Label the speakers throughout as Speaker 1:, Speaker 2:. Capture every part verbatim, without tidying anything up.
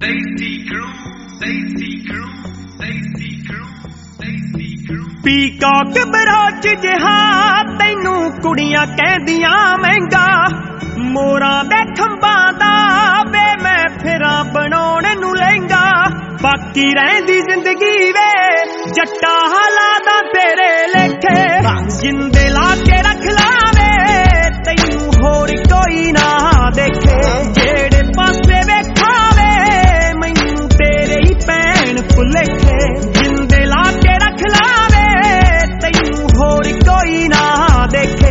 Speaker 1: Peacock बरोच जिहा तैनू कुड़ियां कहदियां महंगा मोरां दे खंबां दा वे मैं फिरां बनाउण नूं लहंगा बाकी रहिंदी जिंदगी वे जट्टा हालादा तेरे लेखे जिंदे ला के रख लावे तैनू होर कोई ना देखे जेड़े पासे वेखावे मैनू तेरे ही भैण भुलेखे जिंदे ला के रख लावे तैनू होर कोई ना देखे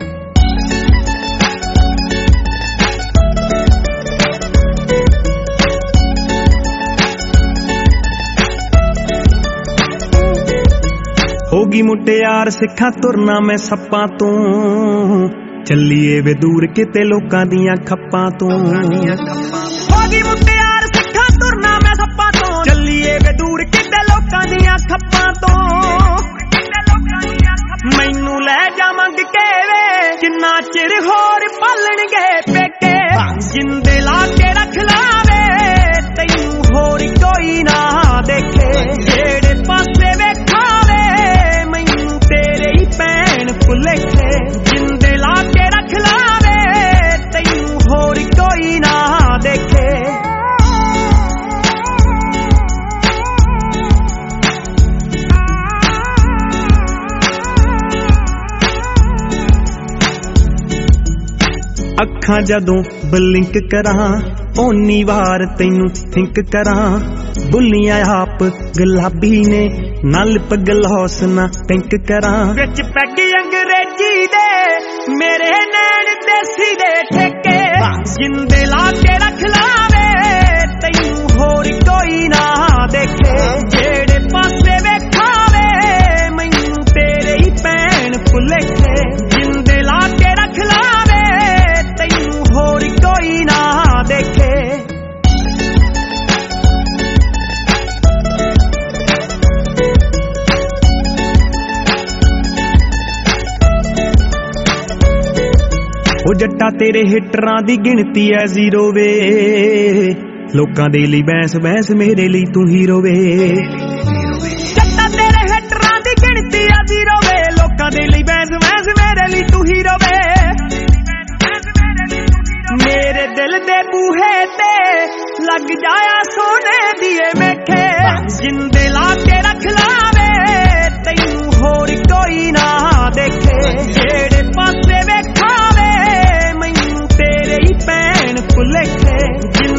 Speaker 1: होगी मुटियार सिखा तुरना मैं सप्पां तों चलिए वे दूर किते लोकां दियां खप्पां तों होगी मुटियार सिखा तुरना मैं सप्पां तों चलिए वे दूर किते लोकां दियां खप्पां तों मैनू लै जा मंग के वे किन्ना चिर होर पालणगे पेके जिंदे ला के रख लावे तैनू होर कोई ना देखे जेड़े पासे वेखावे मैनू तेरे ही भैण भुलेखे जिंदे ला के रख लावे तैनू होर कोई ना देखे अखां जदों बलिंक करां ओनी वार तैनू थिंक करां बुलियां आप गुलाबी ने नल पगलौस ना टिंक करां विच पैगी अंग्रेजी दे मेरे नैन देसी दे ठेके जिंदे ला के रख लावे तैनू होर कोई ना देखे जेड़े पासे वेखावे मैनू तेरे ही भैण भुलेखे जिंदे ला के रख लावे तैनू होर कोई ना देखे ओ जट्टा तेरे हिटरां दी गिणती है जीरो वे लोकां दे लई बैंस बैंस मेरे लई तू हीरो वे जट्टा तेरे हिटरां दी गिणती है जीरो वे लोकां दे लई बैंस बैंस मेरे लई तू हीरो वे मेरे दिल दे बूहे ते लग जाया सोने दिए मेखे जिंदे ला के रख लावे तैनू होर कोई ना देखे जेड़े पासे वेखावे मैनू तेरे ही भैण भुलेखे।